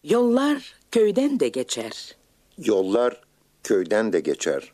Yollar köyden de geçer. Yollar köyden de geçer.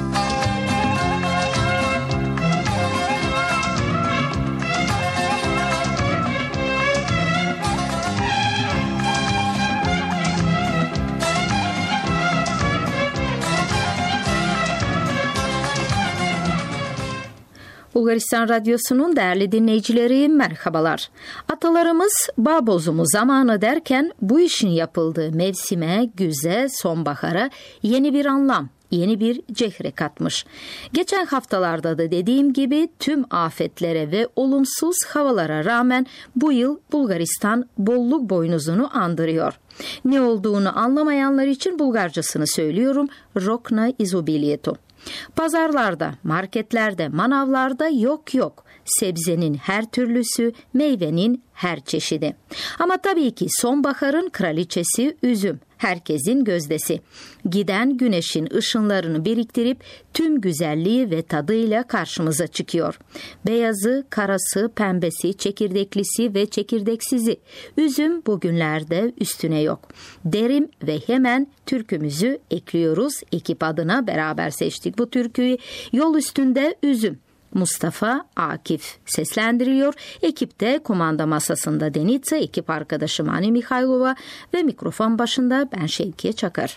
Bulgaristan Radyosu'nun değerli dinleyicileri merhabalar. Atalarımız bağ bozumu zamanı derken bu işin yapıldığı mevsime, güze, sonbahara yeni bir anlam, yeni bir cehre katmış. Geçen haftalarda da dediğim gibi tüm afetlere ve olumsuz havalara rağmen bu yıl Bulgaristan bolluk boynuzunu andırıyor. Ne olduğunu anlamayanlar için Bulgarcasını söylüyorum. Rokna izobilyetu. Pazarlarda, marketlerde, manavlarda yok. Sebzenin her türlüsü, meyvenin her çeşidi. Ama tabii ki sonbaharın kraliçesi üzüm, herkesin gözdesi. Giden güneşin ışınlarını biriktirip tüm güzelliği ve tadıyla karşımıza çıkıyor. Beyazı, karası, pembesi, çekirdeklisi ve çekirdeksizi. Üzüm bugünlerde üstüne yok. Derim ve hemen türkümüzü ekliyoruz. Ekip adına beraber seçtik bu türküyü. Yol üstünde üzüm. Mustafa Akif seslendiriyor. Ekipte komanda masasında Denitsa, ekip arkadaşım Ani Mikhailova ve mikrofon başında ben Şevkiye Çakar.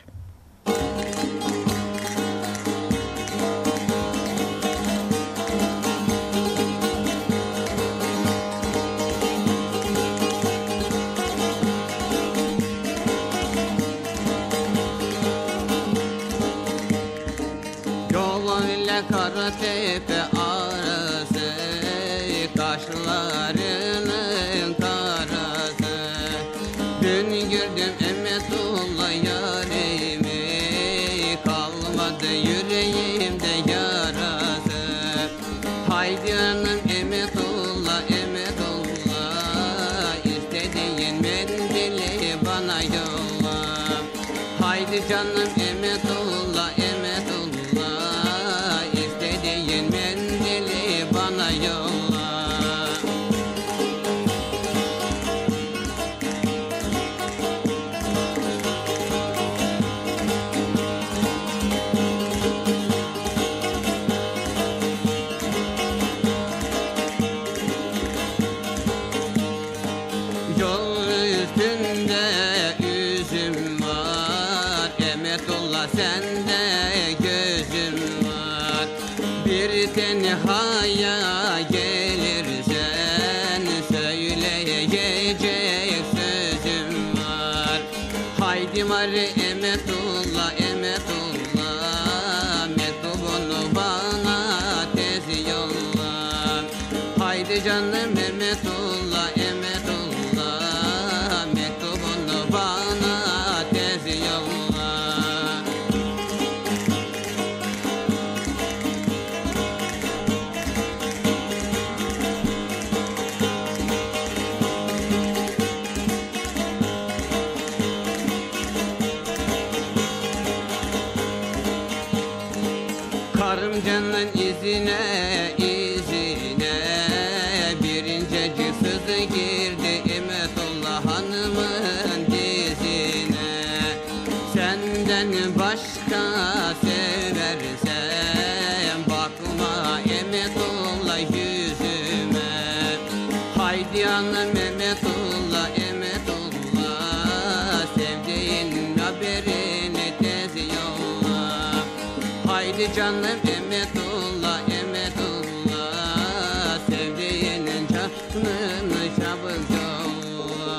Karatepe arası, kaşlarının karası. Dün gördüm Emetullah yarimi, kalmadı yüreğimde yarası. Haydi hanım Emetullah, istediğin mendili bana yolla. Haydi canım Emetullah, tenhaya gelirsen söyleyecek sözüm var. Haydi mari Emetullah, mektubunu bana tez yolla. Haydi canım Emetullah, mektubunu bana tez yolla. Karımcanın izine birincecik sızı girdi Emetullah hanımın dizine. Senden başka seversem bakma Emetullah yüzüme. Haydi hanım Emetullah, sevdiğin haberini tez yolla. Haydi canım Emetullah, sevdiğinin canını çabuk yolla.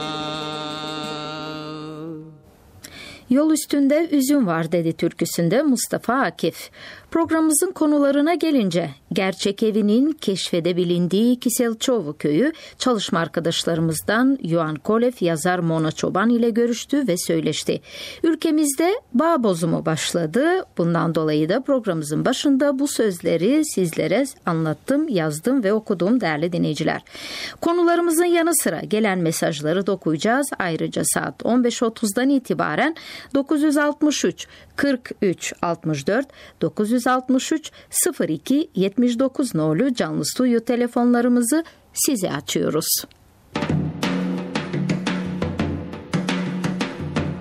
Yol üstünde üzüm var dedi türküsünde Mustafa Akif. Programımızın konularına gelince gerçek evinin keşfedebilindiği Kiselçovo köyü çalışma arkadaşlarımızdan Ioan Kolev yazar Mona Çoban ile görüştü ve söyleşti. Ülkemizde bağ bozumu başladı. Bundan dolayı da programımızın başında bu sözleri sizlere anlattım, yazdım ve okudum değerli dinleyiciler. Konularımızın yanı sıra gelen mesajları da okuyacağız. Ayrıca saat 15.30'dan itibaren 963 43 64 963 02 79 nolu canlı stüdyo telefonlarımızı size açıyoruz.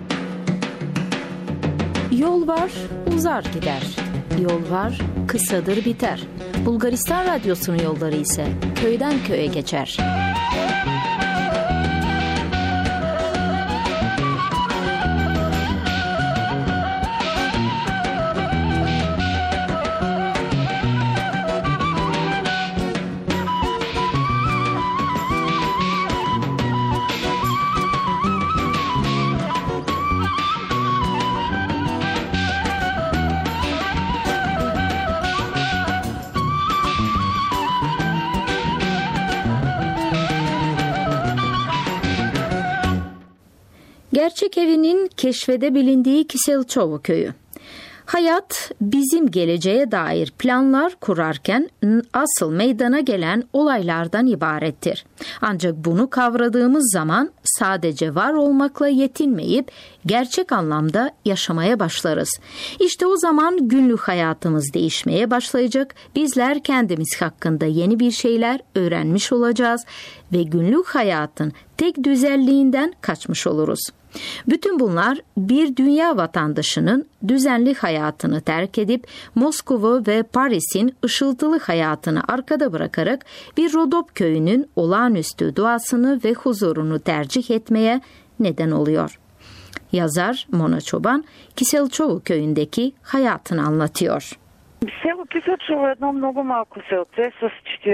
Yol var, uzar gider. Yol var, kısadır biter. Bulgaristan Radyosu'nun yolları ise köyden köye geçer. Gerçek evinin keşfede bilindiği Kiselçovo köyü. Hayat bizim geleceğe dair planlar kurarken asıl meydana gelen olaylardan ibarettir. Ancak bunu kavradığımız zaman sadece var olmakla yetinmeyip gerçek anlamda yaşamaya başlarız. İşte o zaman günlük hayatımız değişmeye başlayacak. Bizler kendimiz hakkında yeni bir şeyler öğrenmiş olacağız ve günlük hayatın tek düzelliğinden kaçmış oluruz. Bütün bunlar bir dünya vatandaşının düzenli hayatını terk edip Moskova ve Paris'in ışıltılı hayatını arkada bırakarak bir Rodop köyünün olağanüstü doğasını ve huzurunu tercih etmeye neden oluyor. Yazar Mona Çoban, Kiselçovo köyündeki hayatını anlatıyor. Село Киселчово е едно много малко селце с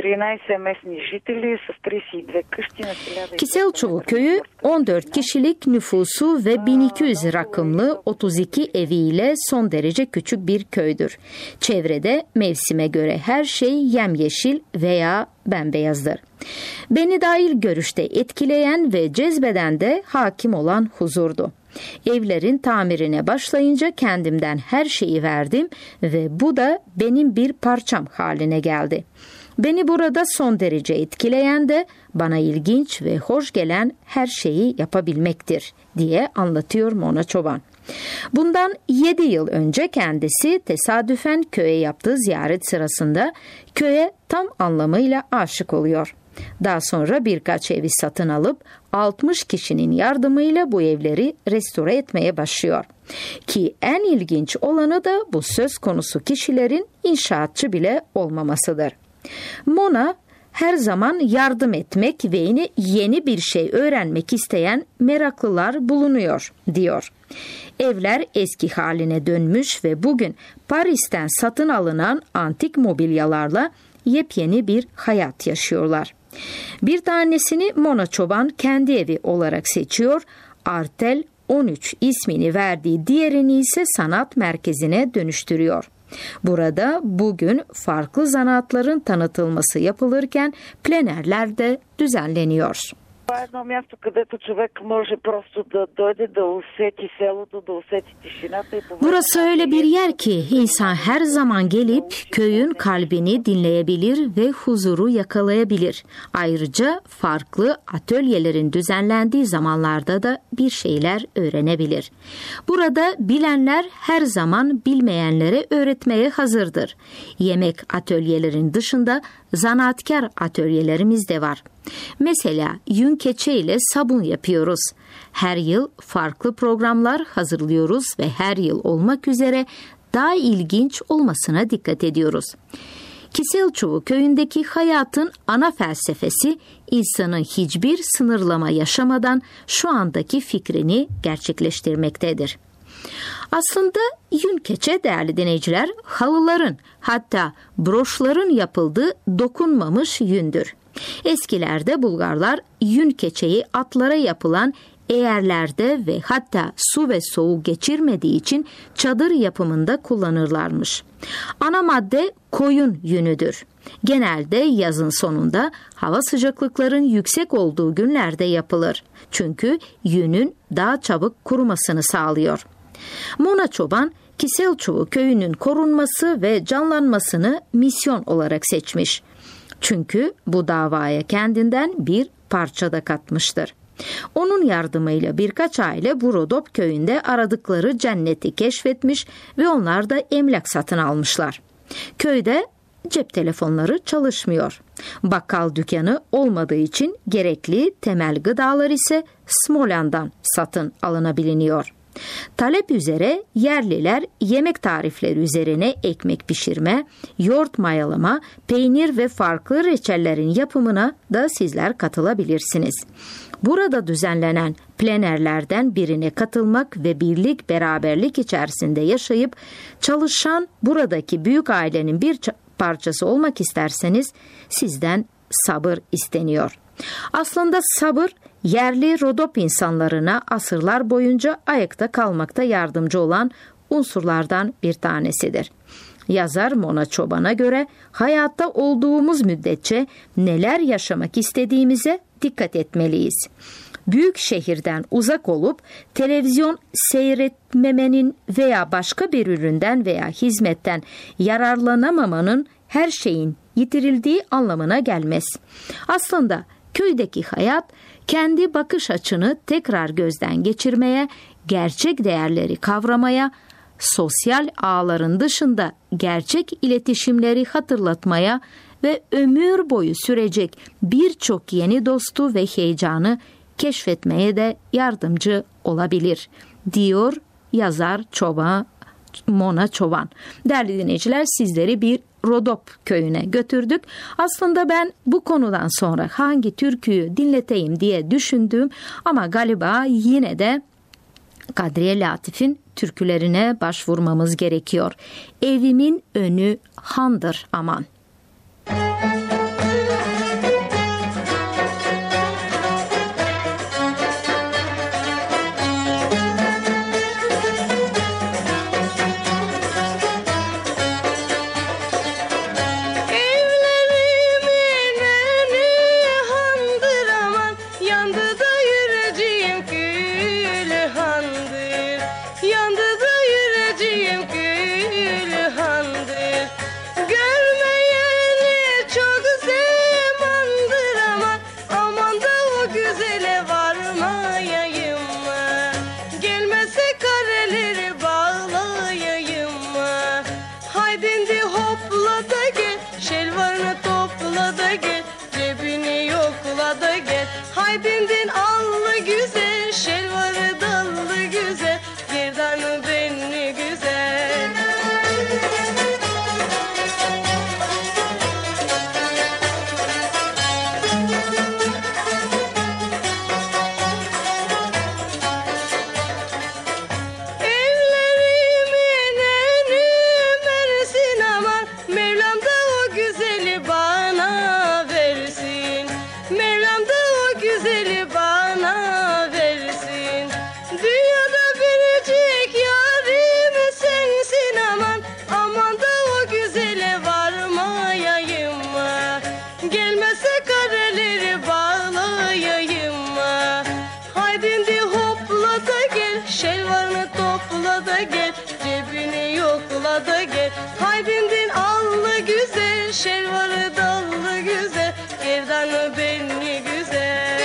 14 местни жители, с 32 къщи на 1000. Kiselçovo köyü 14 kişilik nüfusu ve 1200 rakımlı 32 eviyle son derece küçük bir köydür. Çevrede mevsime göre her şey yemyeşil veya bembeyazdır. Beni dahil görüşte etkileyen ve cezbeden de hakim olan huzurdu. Evlerin tamirine başlayınca kendimden her şeyi verdim ve bu da benim bir parçam haline geldi. Beni burada son derece etkileyen de bana ilginç ve hoş gelen her şeyi yapabilmektir diye anlatıyor Mona Çoban. Bundan 7 yıl önce kendisi tesadüfen köye yaptığı ziyaret sırasında köye tam anlamıyla aşık oluyor. Daha sonra birkaç evi satın alıp 60 kişinin yardımıyla bu evleri restore etmeye başlıyor. Ki en ilginç olanı da bu söz konusu kişilerin inşaatçı bile olmamasıdır. Mona her zaman yardım etmek ve yeni bir şey öğrenmek isteyen meraklılar bulunuyor, diyor. Evler eski haline dönmüş ve bugün Paris'ten satın alınan antik mobilyalarla yepyeni bir hayat yaşıyorlar. Bir tanesini Mona Çoban kendi evi olarak seçiyor, Artel 13 ismini verdiği diğerini ise sanat merkezine dönüştürüyor. Burada bugün farklı zanaatların tanıtılması yapılırken plenerler de düzenleniyor. Това е едно място, където човек може просто да дойде, да усети селото, да усети тишината. Burası öyle bir yer ki insan her zaman gelip köyün kalbini dinleyebilir ve huzuru yakalayabilir. Ayrıca farklı atölyelerin düzenlendiği zamanlarda da bir şeyler öğrenebilir. Burada bilenler her zaman bilmeyenlere öğretmeye hazırdır. Yemek atölyelerin dışında zanaatkar atölyelerimiz de var. Mesela yün keçe ile sabun yapıyoruz. Her yıl farklı programlar hazırlıyoruz ve her yıl olmak üzere daha ilginç olmasına dikkat ediyoruz. Kiselçovo köyündeki hayatın ana felsefesi insanın hiçbir sınırlama yaşamadan şu andaki fikrini gerçekleştirmektedir. Aslında yün keçe değerli dinleyiciler halıların hatta broşların yapıldığı dokunmamış yündür. Eskilerde Bulgarlar yün keçeyi atlara yapılan eğerlerde ve hatta su ve soğuk geçirmediği için çadır yapımında kullanırlarmış. Ana madde koyun yünüdür. Genelde yazın sonunda hava sıcaklıkların yüksek olduğu günlerde yapılır. Çünkü yünün daha çabuk kurumasını sağlıyor. Mona Çoban, Kiselçovo köyünün korunması ve canlanmasını misyon olarak seçmiş. Çünkü bu davaya kendinden bir parça da katmıştır. Onun yardımıyla birkaç aile bu Rodop köyünde aradıkları cenneti keşfetmiş ve onlar da emlak satın almışlar. Köyde cep telefonları çalışmıyor. Bakkal dükkanı olmadığı için gerekli temel gıdalar ise Smolen'dan satın alınabiliyor. Talep üzere yerliler yemek tarifleri üzerine ekmek pişirme, yoğurt mayalama, peynir ve farklı reçellerin yapımına da sizler katılabilirsiniz. Burada düzenlenen plenerlerden birine katılmak ve birlik beraberlik içerisinde yaşayıp çalışan buradaki büyük ailenin bir parçası olmak isterseniz sizden sabır isteniyor. Aslında sabır yerli Rodop insanlarına asırlar boyunca ayakta kalmakta yardımcı olan unsurlardan bir tanesidir. Yazar Mona Çoban'a göre hayatta olduğumuz müddetçe neler yaşamak istediğimize dikkat etmeliyiz. Büyük şehirden uzak olup televizyon seyretmemenin veya başka bir üründen veya hizmetten yararlanamamanın her şeyin yitirildiği anlamına gelmez. Aslında köydeki hayat kendi bakış açını tekrar gözden geçirmeye, gerçek değerleri kavramaya, sosyal ağların dışında gerçek iletişimleri hatırlatmaya ve ömür boyu sürecek birçok yeni dostu ve heyecanı keşfetmeye de yardımcı olabilir, diyor yazar Mona Çoban. Değerli dinleyiciler, sizleri bir Rodop köyüne götürdük. Aslında ben bu konudan sonra hangi türküyü dinleteyim diye düşündüm ama galiba yine de Kadriye Latif'in türkülerine başvurmamız gerekiyor. Evimin önü handır aman. Haydindin allı güzel, şelvarı dallı güzel, gerdanı benli güzel. Evlerimin önü versin aman, Mevlam da o güzeli bana versin. Mevlam da güzeli bana versin. Dünyada biricik yarim sensin aman, aman da o güzele varmayayım mı? Gelmese kareleri bağlayayım mı? Haydindi hopla da gel, şelvarını topla da gel, cebini yokla da gel. Haydindin allı güzel, şelvarı dallı güzel, gerdanı benli güzel.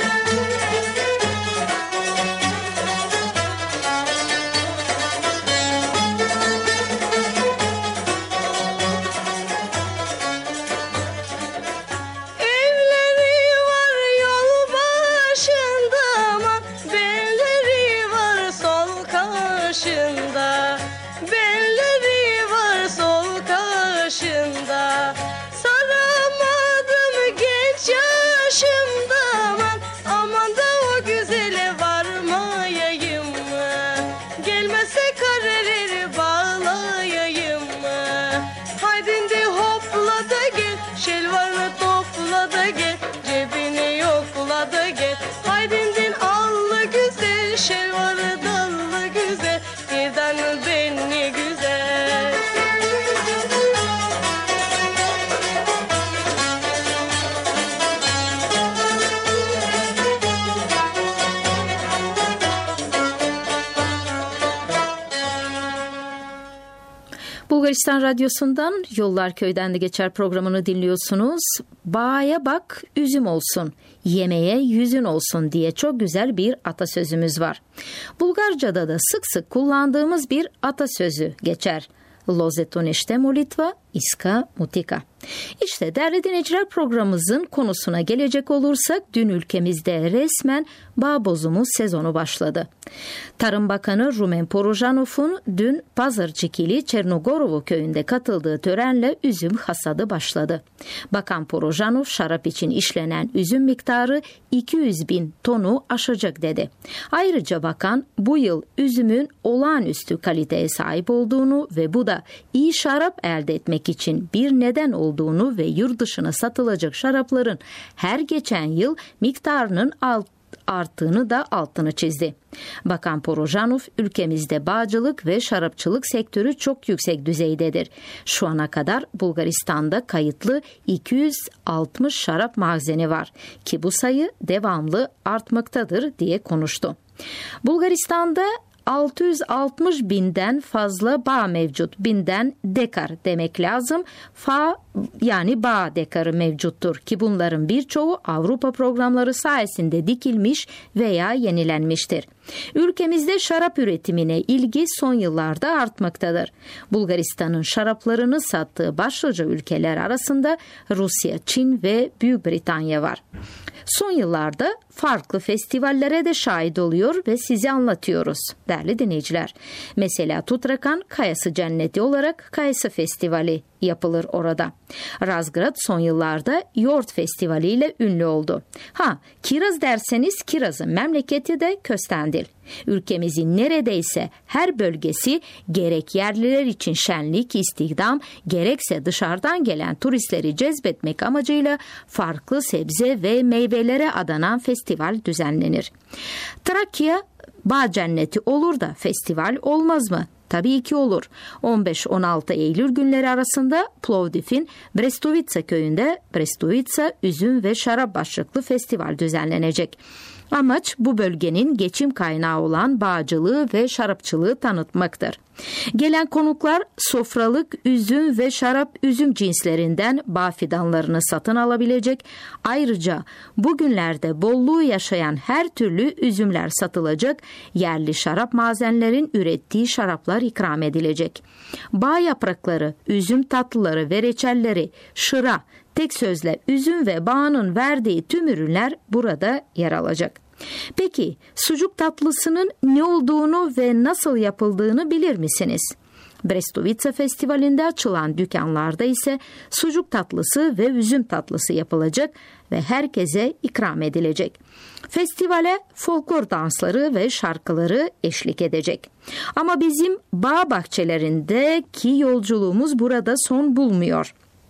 Belleri var sol kaşında, saramadım genç yaşımda aman, aman da o güzele varmayayım mı? Gelmese kareleri bağlayayım mı? Haydindi hopla da gel, şelvarını topla da gel, cebini yokla da gel. Haydindin allı güzel, şelvarı dallı güzel, gerdanı benli güzel. Bulgaristan Radyosu'ndan Yollar Köyden de Geçer programını dinliyorsunuz. Bağa bak üzüm olsun, yemeğe yüzün olsun diye çok güzel bir atasözümüz var. Bulgarca'da da sık sık kullandığımız bir atasözü geçer. Lozetonešte molitva, İska Mutika. İşte değerli dinleyiciler, programımızın konusuna gelecek olursak dün ülkemizde resmen bağ bozumu sezonu başladı. Tarım Bakanı Rumen Porojanov'un dün Pazarcıkili Çernogorovo köyünde katıldığı törenle üzüm hasadı başladı. Bakan Porojanov şarap için işlenen üzüm miktarı 200 bin tonu aşacak dedi. Ayrıca bakan bu yıl üzümün olağanüstü kaliteye sahip olduğunu ve bu da iyi şarap elde etmek için bir neden olduğunu ve yurt dışına satılacak şarapların her geçen yıl miktarının arttığını da altını çizdi. Bakan Porojanov, ülkemizde bağcılık ve şarapçılık sektörü çok yüksek düzeydedir. Şu ana kadar Bulgaristan'da kayıtlı 260 şarap mahzeni var ki bu sayı devamlı artmaktadır diye konuştu. Bulgaristan'da 660 binden fazla bağ mevcut. Binden dekar demek lazım. Yani bağ dekarı mevcuttur ki bunların birçoğu Avrupa programları sayesinde dikilmiş veya yenilenmiştir. Ülkemizde şarap üretimine ilgi son yıllarda artmaktadır. Bulgaristan'ın şaraplarını sattığı başlıca ülkeler arasında Rusya, Çin ve Büyük Britanya var. Son yıllarda farklı festivallere de şahit oluyor ve size anlatıyoruz değerli dinleyiciler. Mesela Tutrakan Kayası Cenneti olarak Kayası Festivali yapılır orada. Razgrad son yıllarda Yoğurt Festivali ile ünlü oldu. Kiraz derseniz kirazın memleketi de Köstendil. Ülkemizin neredeyse her bölgesi gerek yerliler için şenlik, istihdam, gerekse dışarıdan gelen turistleri cezbetmek amacıyla farklı sebze ve meyvelere adanan festival düzenlenir. Trakya bağ cenneti olur da festival olmaz mı? Tabii ki olur. 15-16 Eylül günleri arasında Plovdiv'in Brestovica köyünde Brestovica üzüm ve şarap başlıklı festival düzenlenecek. Amaç bu bölgenin geçim kaynağı olan bağcılığı ve şarapçılığı tanıtmaktır. Gelen konuklar sofralık üzüm ve şarap üzüm cinslerinden bağ fidanlarını satın alabilecek. Ayrıca bugünlerde bolluğu yaşayan her türlü üzümler satılacak. Yerli şarap mazenlerin ürettiği şaraplar ikram edilecek. Bağ yaprakları, üzüm tatlıları ve reçelleri, şıra, tek sözle üzüm ve bağının verdiği tüm ürünler burada yer alacak. Peki sucuk tatlısının ne olduğunu ve nasıl yapıldığını bilir misiniz? Brestovica Festivali'nde açılan dükkanlarda ise sucuk tatlısı ve üzüm tatlısı yapılacak ve herkese ikram edilecek. Festivale folklor dansları ve şarkıları eşlik edecek. Ama bizim bağ bahçelerindeki yolculuğumuz burada son bulmuyor.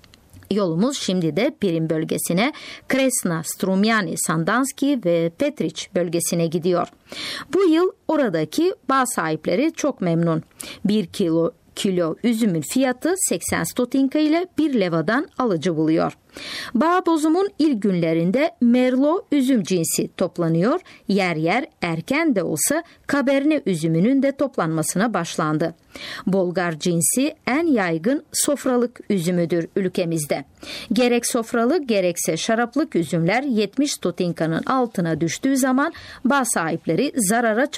Yolumuz şimdi de Pirin bölgesine, Kresna, Strumyani, Sandanski ve Petriç bölgesine gidiyor. Bu yıl oradaki bağ sahipleri çok memnun. 1 kilo üzümün fiyatı 80 stotinka ile 1 levadan alıcı buluyor. Bağ bozumun ilk günlerinde Merlot üzüm cinsi toplanıyor. Yer yer erken de olsa Cabernet üzümünün de toplanmasına başlandı. Bolgar cinsi en yaygın sofralık üzümüdür ülkemizde. Gerek sofralık gerekse şaraplık üzümler 70 stotinkanın altına düştüğü zaman bağ sahipleri zarara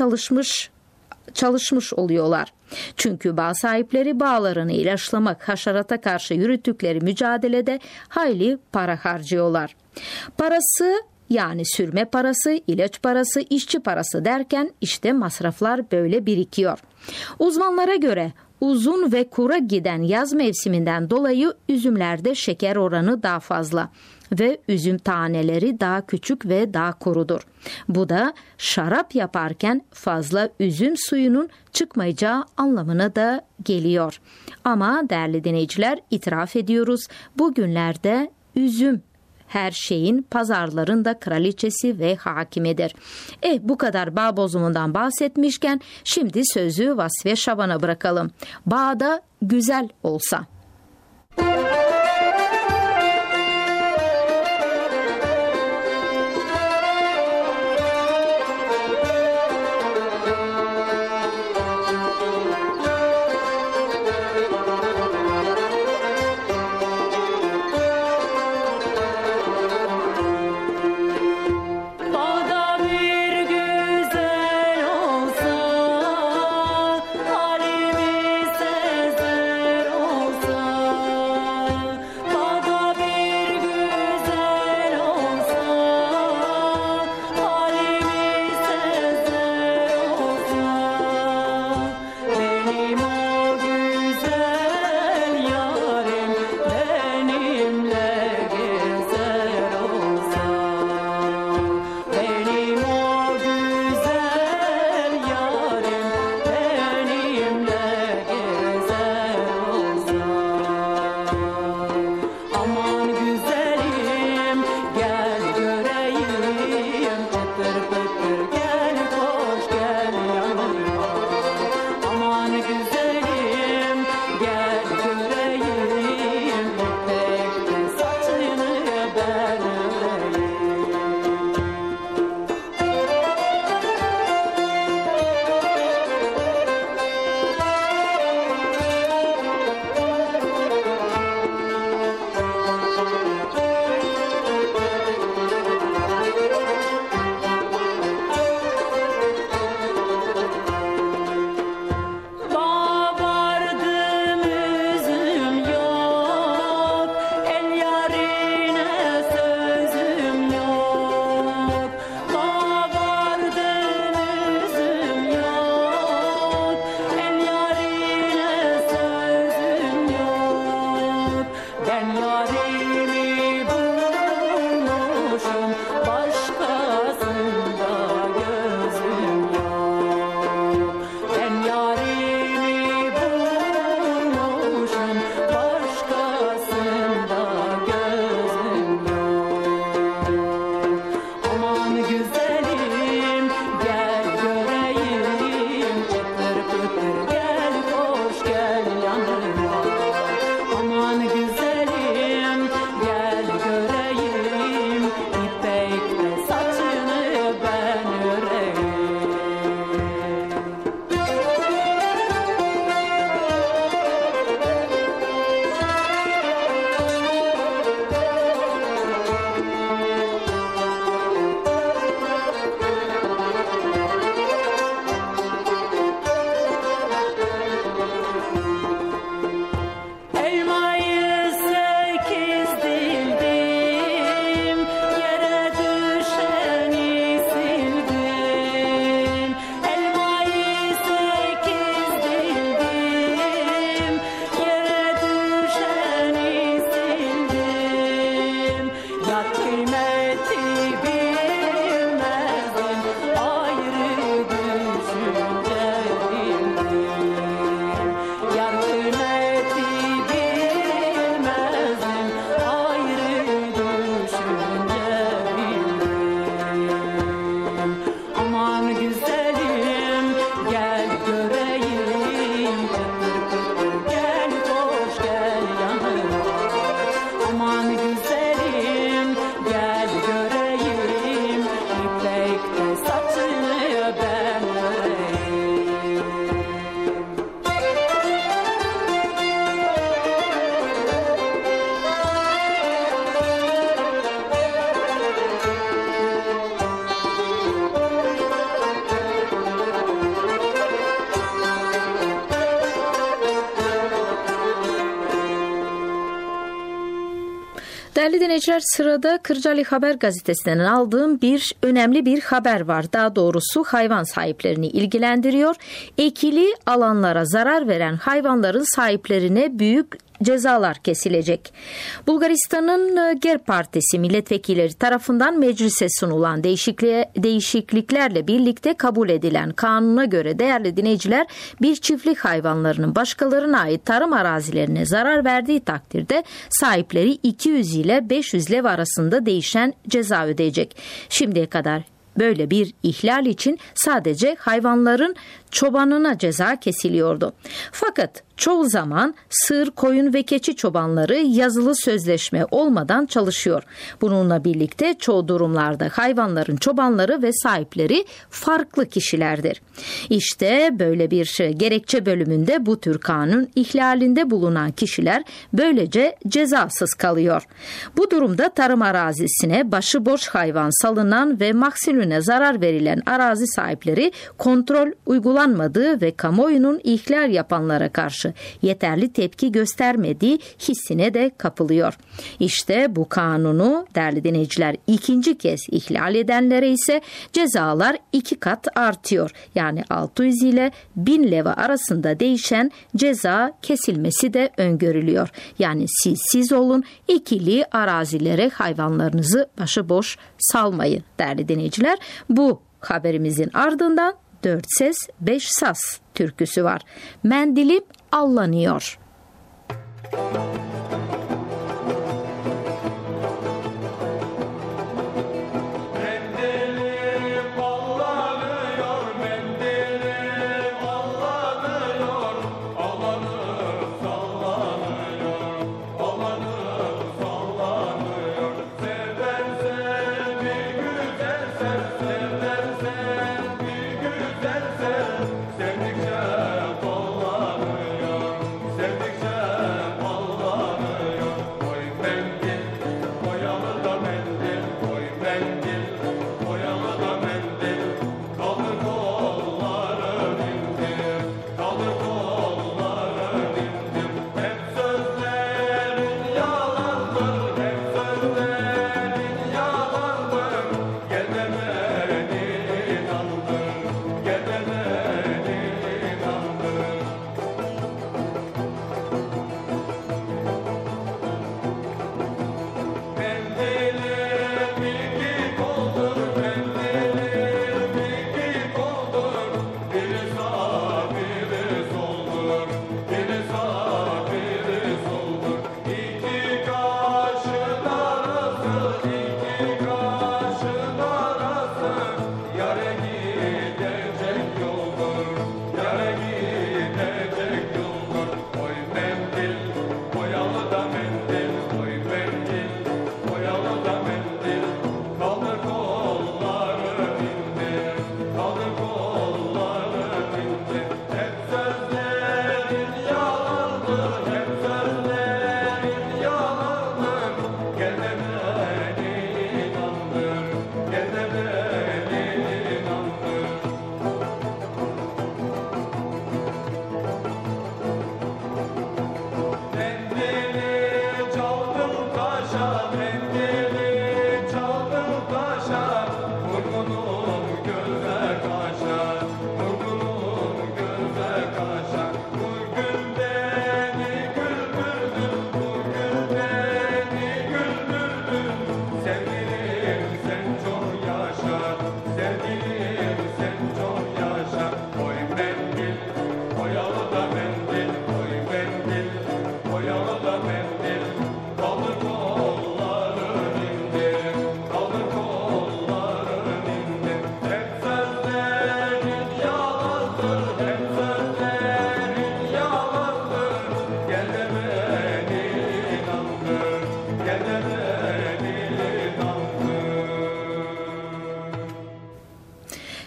çalışmış oluyorlar. Çünkü bağ sahipleri bağlarını ilaçlamak, haşerata karşı yürüttükleri mücadelede hayli para harcıyorlar. Parası, yani sürme parası, ilaç parası, işçi parası derken işte masraflar böyle birikiyor. Uzmanlara göre uzun ve kura giden yaz mevsiminden dolayı üzümlerde şeker oranı daha fazla ve üzüm taneleri daha küçük ve daha kurudur. Bu da şarap yaparken fazla üzüm suyunun çıkmayacağı anlamına da geliyor. Ama değerli dinleyiciler, itiraf ediyoruz, bugünlerde üzüm her şeyin pazarlarında kraliçesi ve hakimidir. Bu kadar bağ bozumundan bahsetmişken şimdi sözü Vasfiye Şaban'a bırakalım. Bağda güzel olsa. Halimiz sezer olsa Değerli dinleyiciler, sırada Kırcaali Haber gazetesinden aldığım önemli bir haber var. Daha doğrusu hayvan sahiplerini ilgilendiriyor. Ekili alanlara zarar veren hayvanların sahiplerine büyük cezalar kesilecek. Bulgaristan'ın Ger Partisi milletvekilleri tarafından meclise sunulan değişikliklerle birlikte kabul edilen kanuna göre değerli dinleyiciler, bir çiftlik hayvanlarının başkalarına ait tarım arazilerine zarar verdiği takdirde sahipleri 200 ile 500 lev arasında değişen ceza ödeyecek. Şimdiye kadar böyle bir ihlal için sadece hayvanların çobanına ceza kesiliyordu. Fakat çoğu zaman sığır, koyun ve keçi çobanları yazılı sözleşme olmadan çalışıyor. Bununla birlikte çoğu durumlarda hayvanların çobanları ve sahipleri farklı kişilerdir. İşte böyle bir gerekçe bölümünde bu tür kanun ihlalinde bulunan kişiler böylece cezasız kalıyor. Bu durumda tarım arazisine başıboş hayvan salınan ve maksimüne zarar verilen arazi sahipleri kontrol uygulanmadığı ve kamuoyunun ihlal yapanlara karşı yeterli tepki göstermediği hissine de kapılıyor. İşte bu kanunu değerli dinleyiciler ikinci kez ihlal edenlere ise cezalar 2 kat artıyor. Yani 600 ile 1000 leva arasında değişen ceza kesilmesi de öngörülüyor. Yani siz olun, ikili arazilere hayvanlarınızı başıboş salmayın değerli dinleyiciler. Bu haberimizin ardından 4 ses 5 saz türküsü var. Mendilim allanıyor. Sevdikçe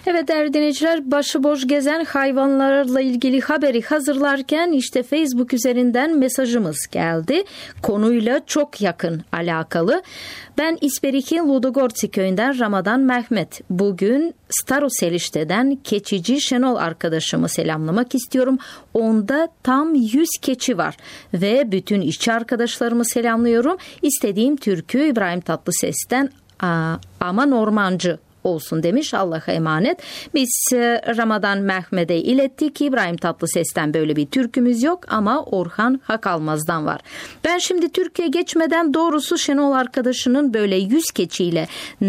Evet değerli dinleyiciler, başıboş gezen hayvanlarla ilgili haberi hazırlarken işte Facebook üzerinden mesajımız geldi. Konuyla çok yakın alakalı. Ben İsperik'in Ludogorci köyünden Ramadan Mehmet. Bugün Staroselişte'den keçici Şenol arkadaşımı selamlamak istiyorum. Onda tam 100 keçi var ve bütün işçi arkadaşlarımı selamlıyorum. İstediğim türkü İbrahim Tatlıses'ten Aman Ormancı olsun demiş. Allah'a emanet. Biz Ramadan Mehmet'e ilettik. İbrahim Tatlıses'ten böyle bir türkümüz yok ama Orhan Hakalmaz'dan var. Ben şimdi Türkiye geçmeden doğrusu Şenol arkadaşının böyle 100 keçiyle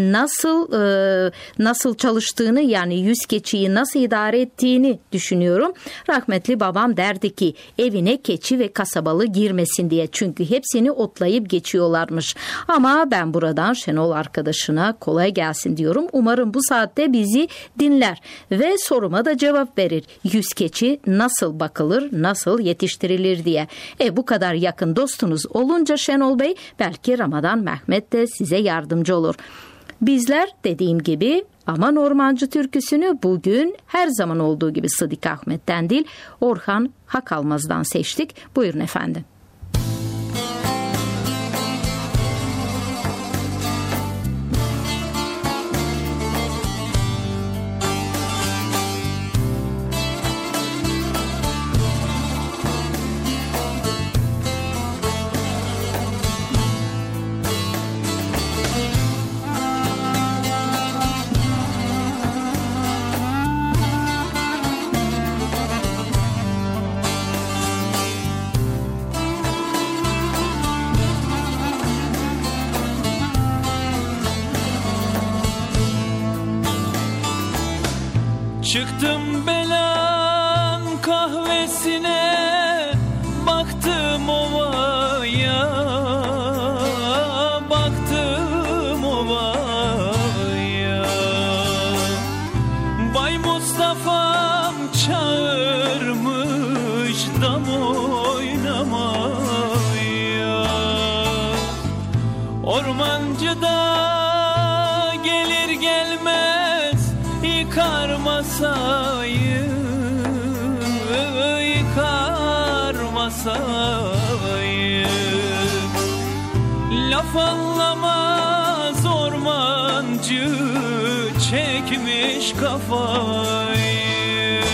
nasıl çalıştığını, yani 100 keçiyi nasıl idare ettiğini düşünüyorum. Rahmetli babam derdi ki evine keçi ve kasabalı girmesin diye, çünkü hepsini otlayıp geçiyorlarmış. Ama ben buradan Şenol arkadaşına kolay gelsin diyorum. Umarım bu saatte bizi dinler ve soruma da cevap verir. 100 keçi nasıl bakılır, nasıl yetiştirilir diye. Bu kadar yakın dostunuz olunca Şenol Bey, belki Ramadan Mehmet de size yardımcı olur. Bizler dediğim gibi Aman Ormancı türküsünü bugün her zaman olduğu gibi Sıdık Ahmet'ten değil, Orhan Hakalmaz'dan seçtik. Buyurun efendim. Çıktım belan kahvesine, baktım ovaya, baktım ovaya. Bay Mustafa'm çağırmış dam oynamaya. Ormancı da gelir gelmez yıkar masayı, yıkar masayı. Laf anlamaz ormancı, çekmiş kafayı.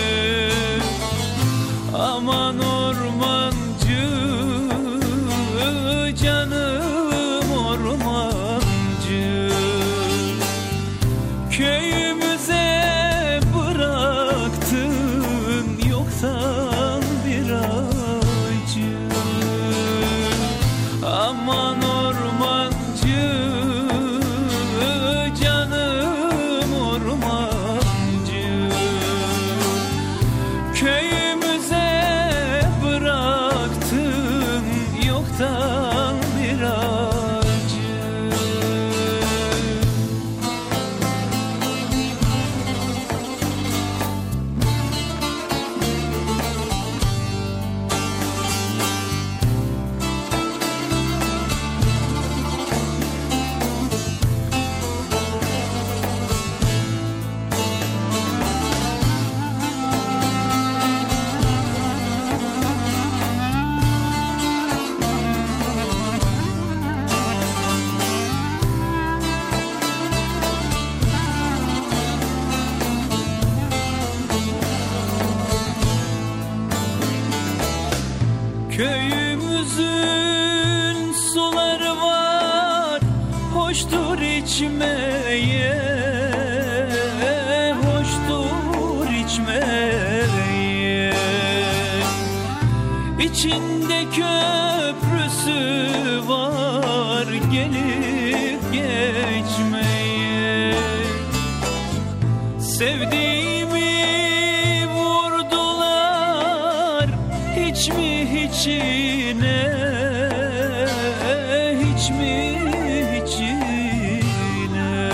Aman ormancı, canım ormancı. Köyümüze bıraktın yoktan bir acı. Aman ormancı, canım ormancı. Köyümüze bıraktın yoktan bir acı. Köyümüzün suları var, hoştur içmeye, hoştur içmeye. İçinde köprüsü var, gelip geçmeye. Sevdiğimi vurdular, hiç mi hiçine, hiç mi hiçine.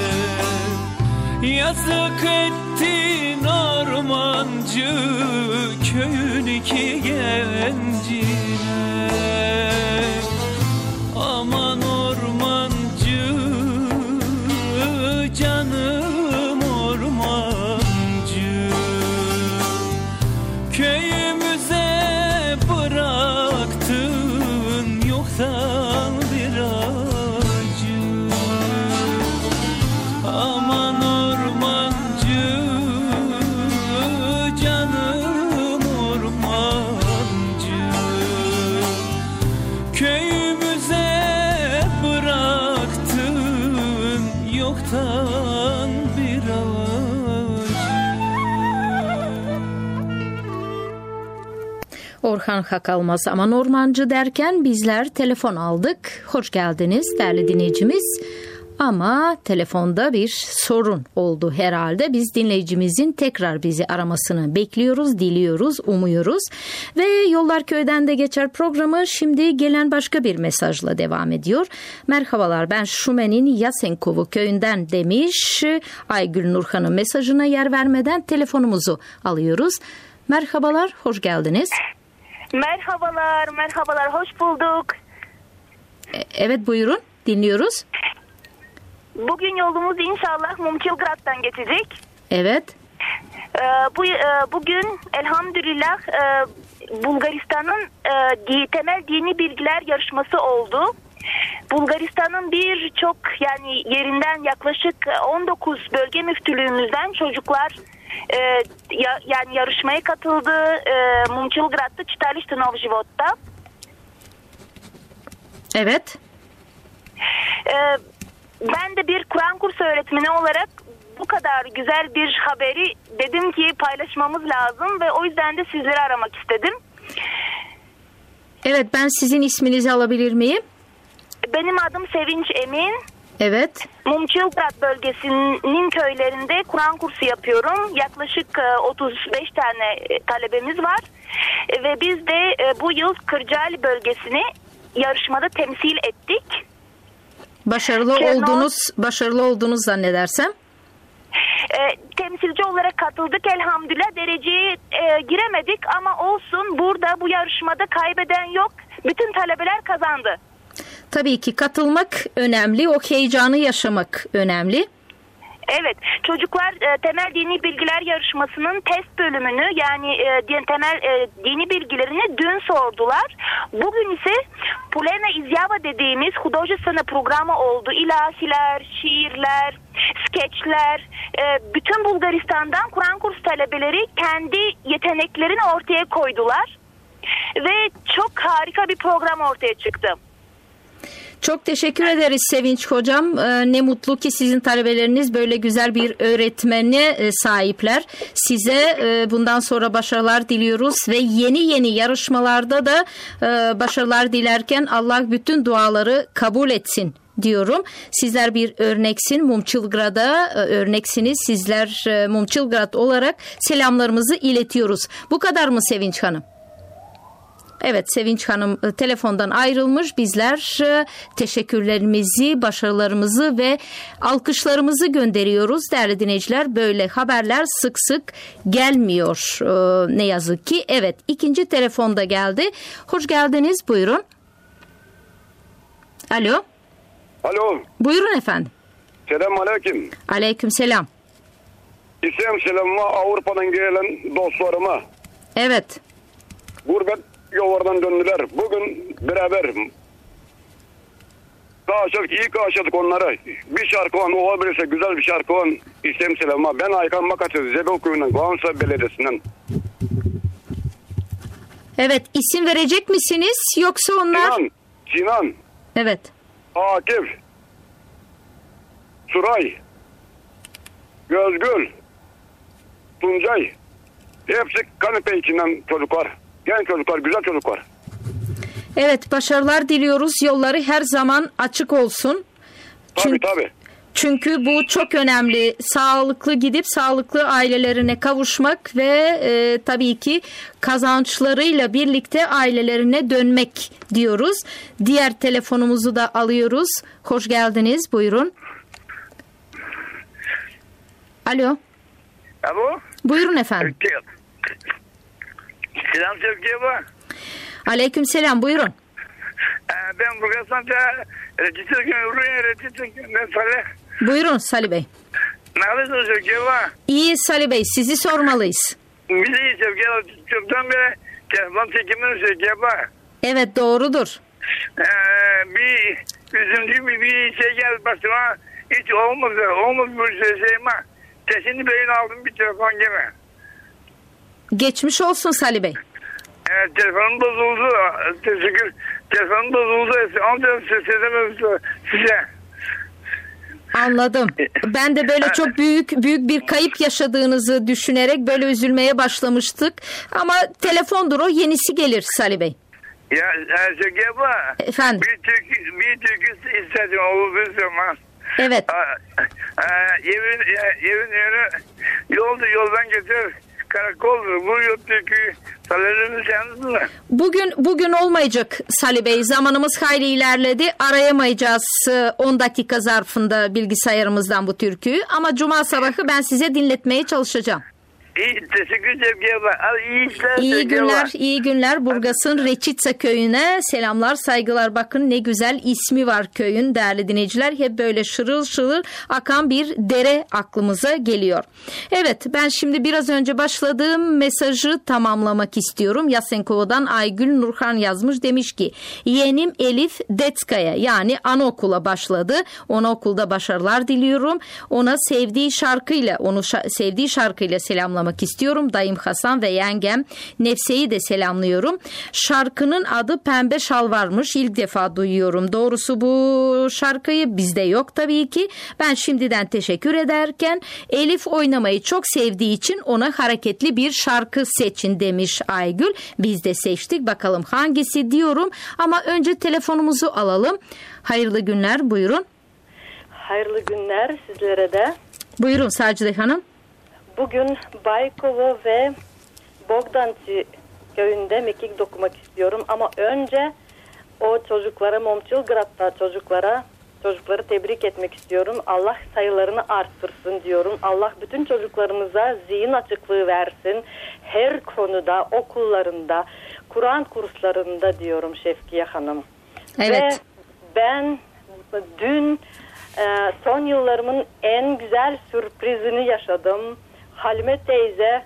Yazık ettin ormancı, köyün iki gencine. Aman ormancı, canım ormancı. Orhan Hakalmaz Aman Ormancı derken bizler telefon aldık. Hoş geldiniz değerli dinleyicimiz. Ama telefonda bir sorun oldu herhalde. Biz dinleyicimizin tekrar bizi aramasını bekliyoruz, diliyoruz, umuyoruz. Ve Yollar Köyden de Geçer programı şimdi gelen başka bir mesajla devam ediyor. Merhabalar, ben Şumen'in Yasenkovu köyünden demiş. Aygül Nurhan'ın mesajına yer vermeden telefonumuzu alıyoruz. Merhabalar, hoş geldiniz. Merhabalar, hoş bulduk. Evet, buyurun, dinliyoruz. Bugün yolumuz inşallah Mumçilgrad'dan geçecek. Evet. Bugün elhamdülillah Bulgaristan'ın temel dini bilgiler yarışması oldu. Bulgaristan'ın birçok yerinden yaklaşık 19 bölge müftülüğümüzden çocuklar yarışmaya katıldı. Mumçilgrad'da Çitalište Novjivod'da. Evet. Ben de bir Kur'an kursu öğretmeni olarak bu kadar güzel bir haberi dedim ki paylaşmamız lazım ve o yüzden de sizleri aramak istedim. Evet, ben sizin isminizi alabilir miyim? Benim adım Sevinç Emin. Evet. Mumçilgrad bölgesinin köylerinde Kur'an kursu yapıyorum. Yaklaşık 35 tane talebemiz var. Ve biz de bu yıl Kırcaali bölgesini yarışmada temsil ettik. Başarılı oldunuz zannedersem. Temsilci olarak katıldık elhamdülillah. Dereceye giremedik ama olsun, burada bu yarışmada kaybeden yok. Bütün talebeler kazandı. Tabii ki katılmak önemli, o heyecanı yaşamak önemli. Evet, çocuklar temel dini bilgiler yarışmasının test bölümünü temel dini bilgilerini dün sordular. Bugün ise Pulena İzyava dediğimiz hudojestvena programı oldu. İlahiler, şiirler, skeçler, bütün Bulgaristan'dan Kur'an kursu talebeleri kendi yeteneklerini ortaya koydular. Ve çok harika bir program ortaya çıktı. Çok teşekkür ederiz Sevinç Hocam. Ne mutlu ki sizin talebeleriniz böyle güzel bir öğretmene sahipler. Size bundan sonra başarılar diliyoruz ve yeni yarışmalarda da başarılar dilerken Allah bütün duaları kabul etsin diyorum. Sizler bir örneksin. Mumçilgrad'a örneksiniz. Sizler Mumçilgrad olarak selamlarımızı iletiyoruz. Bu kadar mı Sevinç Hanım? Evet, Sevinç Hanım telefondan ayrılmış. Bizler teşekkürlerimizi, başarılarımızı ve alkışlarımızı gönderiyoruz. Değerli dinleyiciler, böyle haberler sık sık gelmiyor ne yazık ki. Evet, ikinci telefonda geldi. Hoş geldiniz, buyurun. Alo. Alo. Buyurun efendim. Selamünaleyküm. Aleykümselam. İslam selamıma Avrupa'dan gelen dostlarıma. Evet. Gurbet yollardan döndüler. Bugün beraber iyi karşıladık onlara. Bir şarkı olan olabilirse güzel bir şarkı olan İslam selamıma. Ben Aykan Makaçı Zebel Köyü'nden, Kavunsa Belediyesi'nden. Evet, isim verecek misiniz yoksa onlar? Sinan. Evet. Akif. Suray. Gözgül. Tuncay. Hepsi kanepe içinden çocuklar. Genç çocuklar, güzel çocuklar. Evet, başarılar diliyoruz. Yolları her zaman açık olsun. Tabii. Çünkü bu çok önemli. Sağlıklı gidip sağlıklı ailelerine kavuşmak ve tabii ki kazançlarıyla birlikte ailelerine dönmek diyoruz. Diğer telefonumuzu da alıyoruz. Hoş geldiniz. Buyurun. Alo. Alo. Buyurun efendim. Selam Türkiye bu. Aleykümselam, buyurun. Ben Bulgaristan'da ben Salih. Buyurun Salih Bey. Ne yapıyorsunuz Türkiye bu? İyi Salih Bey, sizi sormalıyız. Biz iyiyiz Türkiye. Çoktan beri telefon çekimini Türkiye bu. Evet, doğrudur. Bir üzüntü bir şey geldi başıma. Hiç olmadı bir şey ama sesini beyin aldım, bir telefon gibi. Geçmiş olsun Salih Bey. Evet, telefonum bozuldu. Teşekkür. Telefonum bozuldu. Ancak ses edemem size. Anladım. Ben de böyle çok büyük bir kayıp yaşadığınızı düşünerek böyle üzülmeye başlamıştık. Ama telefondur o, yenisi gelir Salih Bey. Ya Şevki abla. Efendim. Bir türkü istedim olduğu zaman. Evet. Evin yönü yoldan geçer. Karakoldur. Bu yol türküyü salarınız yalnız mı? Bugün olmayacak Salih Bey. Zamanımız hayli ilerledi. Arayamayacağız 10 dakika zarfında bilgisayarımızdan bu türküyü. Ama cuma sabahı ben size dinletmeye çalışacağım. İyi, teşekkür ederim. İyi işler. İyi günler. Burgas'ın Reçitsa köyüne selamlar, saygılar. Bakın ne güzel ismi var köyün değerli dinleyiciler. Hep böyle şırıl şırıl akan bir dere aklımıza geliyor. Evet, ben şimdi biraz önce başladığım mesajı tamamlamak istiyorum. Yasenkova'dan Aygül Nurhan yazmış, demiş ki yeğenim Elif Detskaya yani anaokula başladı. Ona okulda başarılar diliyorum. Ona sevdiği şarkıyla selamlamak istiyorum. Dayım Hasan ve yengem Nefse'yi de selamlıyorum. Şarkının adı Pembe Şalvarmış. İlk defa duyuyorum. Doğrusu bu şarkıyı bizde yok tabii ki. Ben şimdiden teşekkür ederken Elif oynamayı çok sevdiği için ona hareketli bir şarkı seçin demiş Aygül. Biz de seçtik. Bakalım hangisi diyorum. Ama önce telefonumuzu alalım. Hayırlı günler. Buyurun. Hayırlı günler sizlere de. Buyurun Sacide Hanım. Bugün Baykova ve Bogdanci köyünde mekik dokumak istiyorum. Ama önce o çocuklara, Momçilgrad'da çocukları tebrik etmek istiyorum. Allah sayılarını arttırsın diyorum. Allah bütün çocuklarımıza zihin açıklığı versin. Her konuda, okullarında, Kur'an kurslarında diyorum Şevkiye Hanım. Evet. Ve ben dün son yıllarımın en güzel sürprizini yaşadım. Halime teyze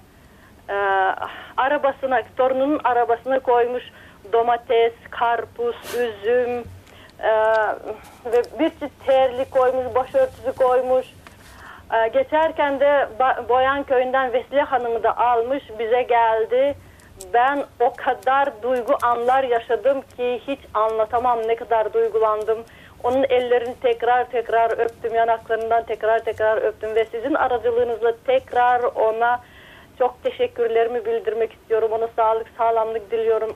torununun arabasına koymuş domates, karpuz, üzüm ve bir çeşit terli koymuş, başörtüsü koymuş. Geçerken de Boyan köyünden Vesile Hanım'ı da almış, bize geldi. Ben o kadar duygu anlar yaşadım ki hiç anlatamam, ne kadar duygulandım. Onun ellerini tekrar öptüm, yanaklarından tekrar öptüm ve sizin aracılığınızla tekrar ona çok teşekkürlerimi bildirmek istiyorum. Ona sağlık, sağlamlık diliyorum.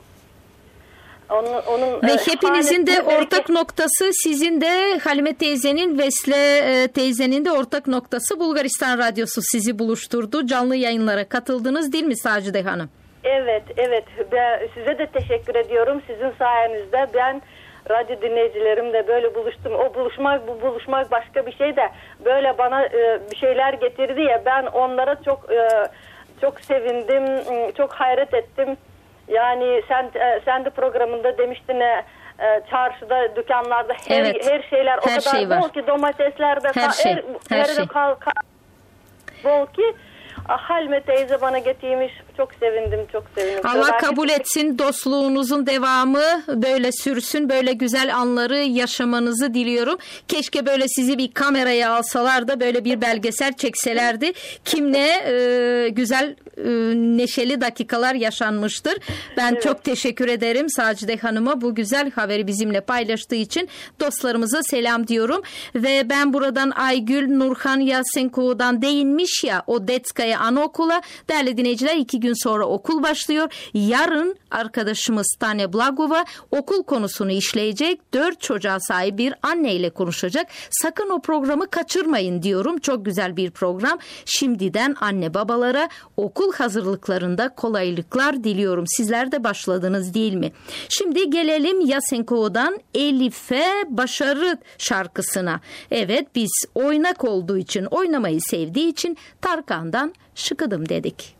Ve hepinizin de ortak noktası, sizin de Halime teyzenin, Vesile teyzenin de ortak noktası Bulgaristan Radyosu sizi buluşturdu. Canlı yayınlara katıldınız değil mi Sacide Hanım? Evet. Size de teşekkür ediyorum. Sizin sayenizde ben radyo dinleyicilerimle böyle buluştum. Bu buluşmak başka bir şey de böyle bana bir şeyler getirdi ya, ben onlara çok sevindim, çok hayret ettim. Yani sen de programında demiştin çarşıda, dükkanlarda her şeyler o kadar şey bol ki, domatesler de her şey. bol ki. Halime teyze bana getirmiş. Çok sevindim. Allah kabul etsin. Dostluğunuzun devamı böyle sürsün. Böyle güzel anları yaşamanızı diliyorum. Keşke böyle sizi bir kameraya alsalar da böyle bir belgesel çekselerdi. Kimle güzel neşeli dakikalar yaşanmıştır. Ben çok teşekkür ederim Sacide Hanım'a bu güzel haberi bizimle paylaştığı için. Dostlarımıza selam diyorum. Ve ben buradan Aygül Nurhan Yasenkova'dan değinmiş ya, o Detskaya anaokula. Değerli dinleyiciler, 2 gün sonra okul başlıyor. Yarın arkadaşımız Tanya Blagova okul konusunu işleyecek. 4 çocuğa sahip bir anneyle konuşacak. Sakın o programı kaçırmayın diyorum. Çok güzel bir program. Şimdiden anne babalara okul hazırlıklarında kolaylıklar diliyorum. Sizler de başladınız değil mi? Şimdi gelelim Yasenkova'dan Elif'e başarı şarkısına. Evet, biz oynak olduğu için, oynamayı sevdiği için Tarkan'dan Şıkıdım dedik.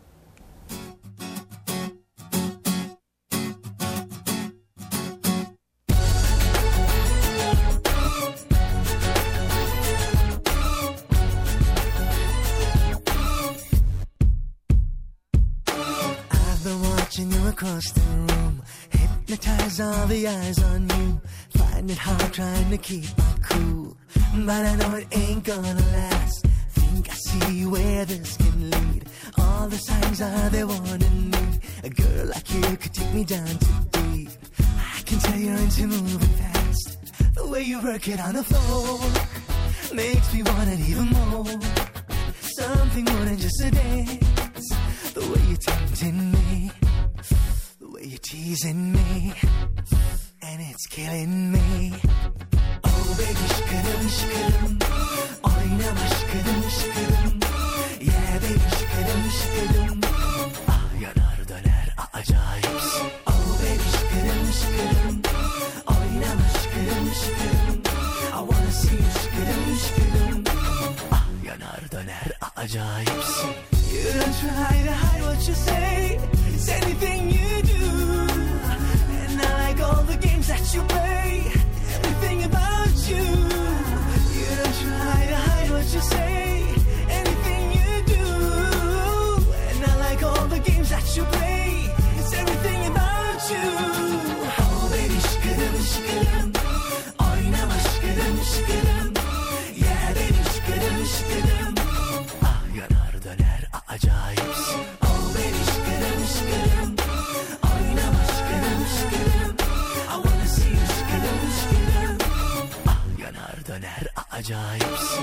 Watching you across the room, hypnotize all the eyes on you. Find it hard trying to keep it cool, but I know it ain't gonna last. Think I see where this can lead. All the signs are there wanting me. A girl like you could take me down too deep. I can tell you're into moving fast. The way you work it on the floor, makes me want it even more. Something more than just a dance. The way you're tempting me, the way you're teasing me, and it's killing me. Oh baby, şıkıdım şıkıdım, oynama şıkıdım şıkıdım. Yeah baby, şıkıdım şıkıdım, ah yanar döner acayipsin. Oh baby, şıkıdım şıkıdım, oynama şıkıdım şıkıdım. I wanna see you şıkıdım şıkıdım, ah yanar döner acayipsin. You don't try to hide what you say, it's anything you do. And I like all the games that you play, everything about you. You don't try to hide what you say, anything you do. And I like all the games that you play, it's everything about you. Oh baby, şıkıdım şıkıdım, oynama şıkıdım şıkıdım. Yeah baby, şıkıdım şıkıdım, ah yanar döner acayipsin. Oh baby, şıkıdım şıkıdım, oynama şıkıdım şıkıdım. I wanna see you şıkıdım şıkıdım, ah yanar döner acayipsin.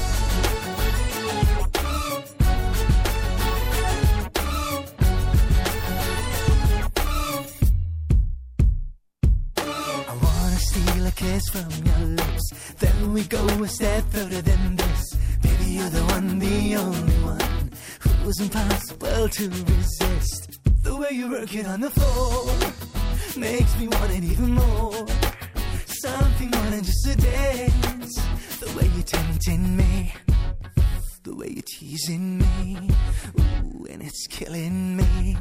I wanna steal a kiss from your lips, then we go a step further than this. Baby, you're the one, the only one, who's impossible to resist. The way you work it on the floor makes me want it even more. Something more than just a dance. The way you're tempting me, the way you're teasing me, ooh, and it's killing me.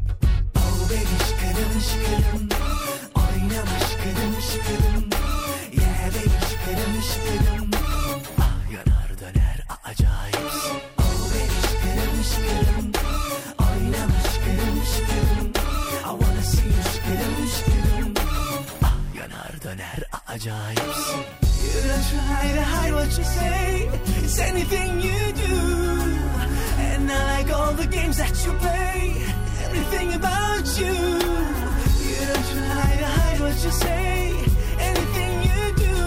Oh baby, şıkıdım şıkıdım, oynama şıkıdım şıkıdım. Yeah baby, şıkıdım şıkıdım, ah yanar döner acayipsin. Oh baby, şıkıdım şıkıdım, oynama şıkıdım şıkıdım. I wanna see you şıkıdım şıkıdım, ah yanar döner acayipsin. You don't try to hide what you say, it's anything you do. And I like all the games that you play, everything about you. You don't try to hide what you say, anything you do.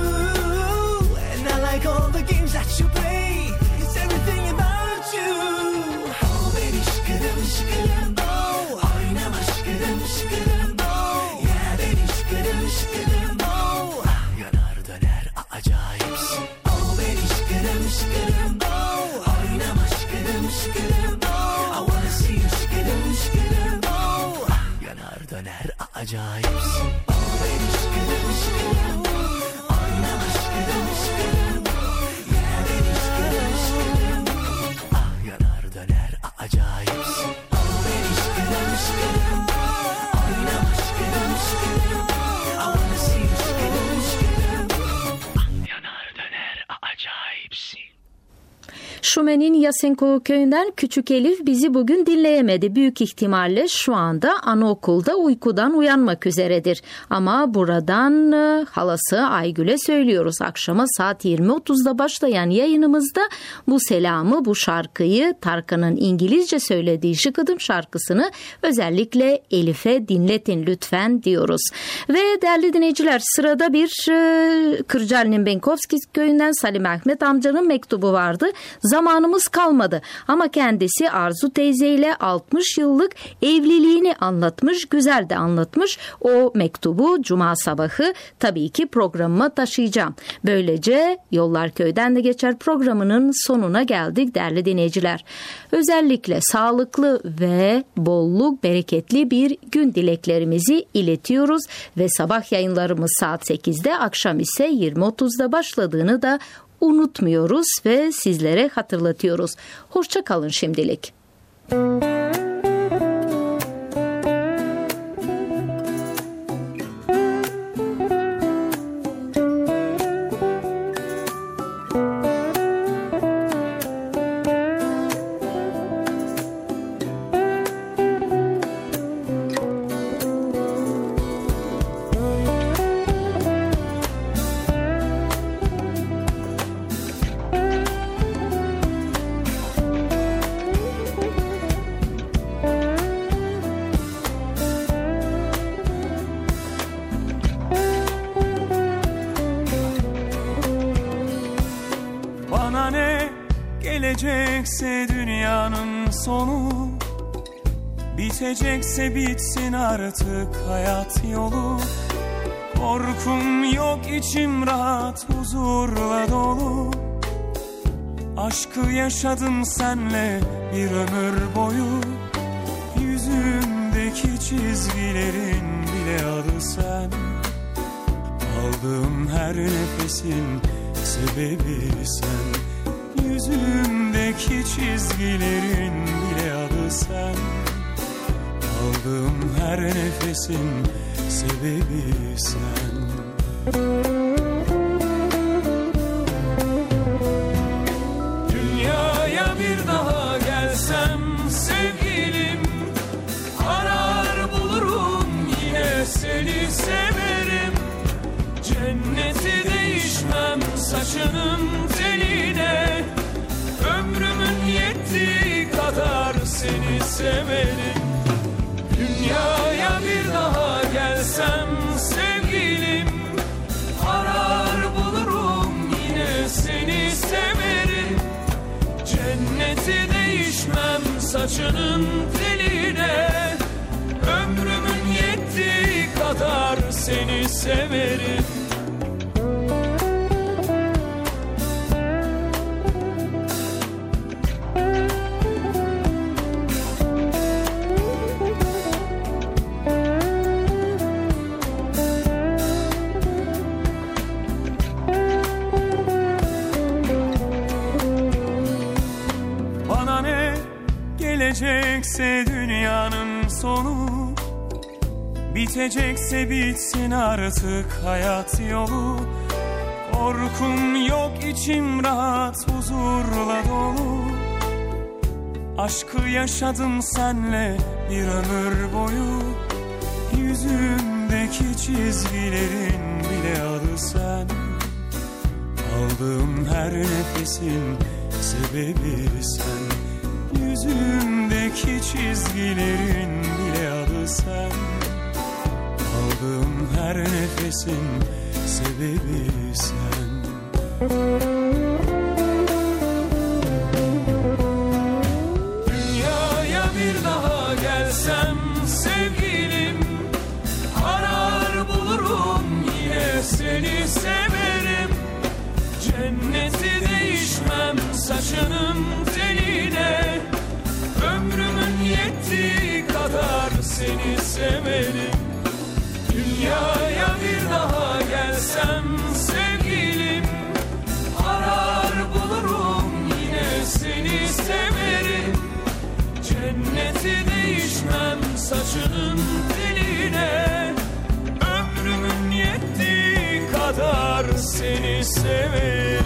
And I like all the games that you play, it's everything about you. Oh baby, şıkıdım şıkıdım, oh oynama şıkıdım şıkıdım, oh yeah baby, şıkıdım şıkıdım, oh ah yanar döner acayipsin. Oh baby, şıkıdım şıkıdım, oh oynama şıkıdım şıkıdım, oh I wanna see you şıkıdım şıkıdım, oh ah yanar döner acayipsin. Oh baby, şıkıdım şıkıdım, oynama şıkıdım şıkıdım, yeah baby, şıkıdım şıkıdım, ah yanar döner acayipsin. Oh baby, şıkıdım şıkıdım, oynama şıkıdım şıkıdım, I wanna see you şıkıdım şıkıdım, ah yanar döner acayipsin. Şumen'in Yasenko köyünden Küçük Elif bizi bugün dinleyemedi. Büyük ihtimalle şu anda anaokulda uykudan uyanmak üzeredir. Ama buradan halası Aygül'e söylüyoruz. Akşama saat 20.30'da başlayan yayınımızda bu selamı, bu şarkıyı, Tarkan'ın İngilizce söylediği Şıkıdım şarkısını özellikle Elif'e dinletin lütfen diyoruz. Ve değerli dinleyiciler, sırada bir Kırcaali'nin Benkovski köyünden Salim Ahmet amcanın mektubu vardı. Zamanımız kalmadı ama kendisi Arzu teyzeyle 60 yıllık evliliğini anlatmış, güzel de anlatmış. O mektubu cuma sabahı tabii ki programıma taşıyacağım. Böylece Yollar Köy'den de geçer programının sonuna geldik değerli dinleyiciler. Özellikle sağlıklı ve bolluk, bereketli bir gün dileklerimizi iletiyoruz ve sabah yayınlarımız saat 8'de, akşam ise 20.30'da başladığını da unutmuyoruz ve sizlere hatırlatıyoruz. Hoşça kalın şimdilik. gelecekse dünyanın sonu, bitecekse bitsin artık hayat yolu. Korkum yok, içim rahat, huzurla dolu. Aşkı yaşadım senle bir ömür boyu. Yüzümdeki çizgilerin bile adı sen. Aldığım her nefesin sebebi sen. Yüzümdeki çizgilerin bile adı sen. Aldığım her nefesin sebebi sen. Dünyaya bir daha gelsem sevgilim, arar bulurum yine seni severim. Cenneti değişmem saçının teline, ömrümün yettiği kadar seni severim. Dünyaya bir daha gelsem sevgilim, arar bulurum yine seni severim. Cenneti değişmem saçının teline, ömrümün yettiği kadar seni severim. Gelecekse dünyanın sonu, bitecekse bitsin artık hayat yolu. Korkum yok, içim rahat, huzurla dolu. Aşkı yaşadım senle bir ömür boyu. Yüzümdeki çizgilerin bile adı sen. Aldığım her nefesin sebebi sen. Yüzümdeki çizgilerin bile adı sen. Aldığım her nefesin sebebi sen. Dünyaya bir daha gelsem sevgilim, arar bulurum yine seni severim. Cenneti değişmem saçının teline, ömrümün yettiği kadar seni severim. Dünyaya bir daha gelsem sevgilim, arar bulurum yine seni severim. Cenneti değişmem saçının teline, ömrümün yettiği kadar seni severim.